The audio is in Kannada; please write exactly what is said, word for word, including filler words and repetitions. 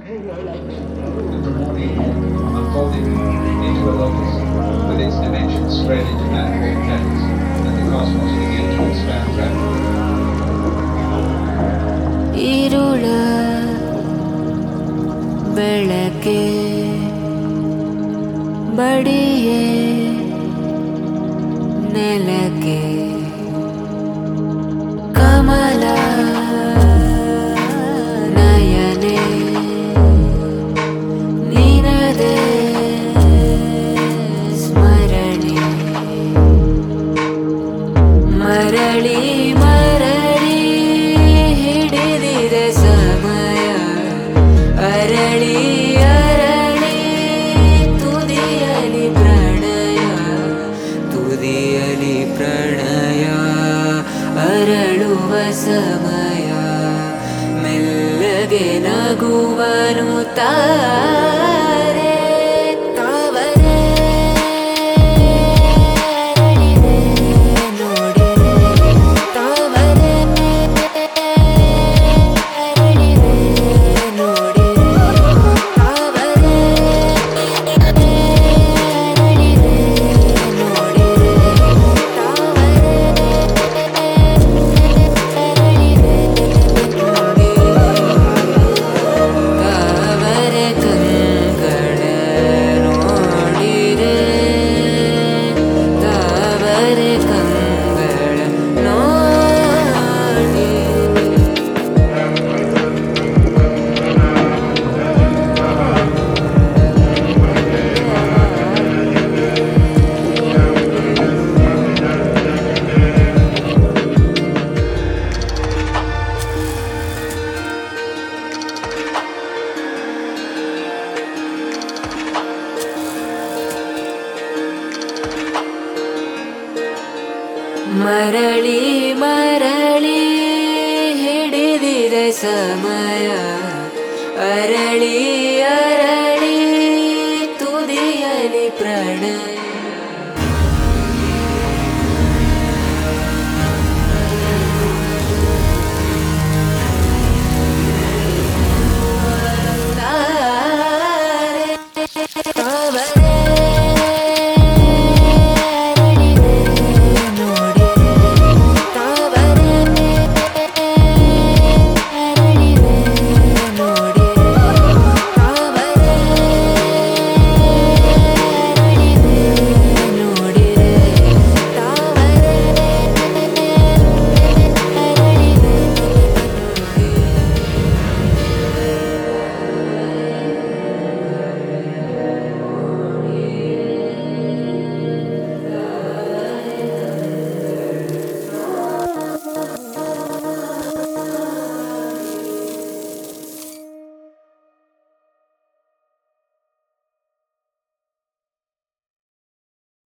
unfolding into a locus, with its dimensions spread into manifold planets, and the cosmos began to expand rapidly. Irula ಬೆಳಕೆ ಬಡಿಯೇ ನೆಲಕ್ಕೆ ಕಮಲ ನಯನೆ ನಿನದೆ ಸ್ಮರಣೆ ಮರಳಿ ಮರಳಿ ಹಿಡಿದಿದೆ ಸಮಯ ಅರಳಿ ಅರಳಿ ತುದಿಯಲಿ ಪ್ರಣಯ ತುದಿಯಲಿ ಪ್ರಣಯ ಅರಳುವ ಸಮಯ ಮೆಲ್ಲಗೆ ನಗುವನು ತಾರೆ ತಾವರೆ ಅರಳಿದೆ ನೋಡಿರೆ ತಾವರೆ ಅರಳಿದೆ ನೋಡಿರೆ ತಾವರೆ ಅರಳಿದೆ ನೋಡಿರೆ ತಾವರೆ ತಾವರೆ ಕಂಗಳ ನೋಡಿರೆ ತಾವರೆ ಕಂಗಳ ನೋಡಿರೆ ಮರಳಿ ಮರಳಿ ಹಿಡಿದಿದೆ ಸಮಯ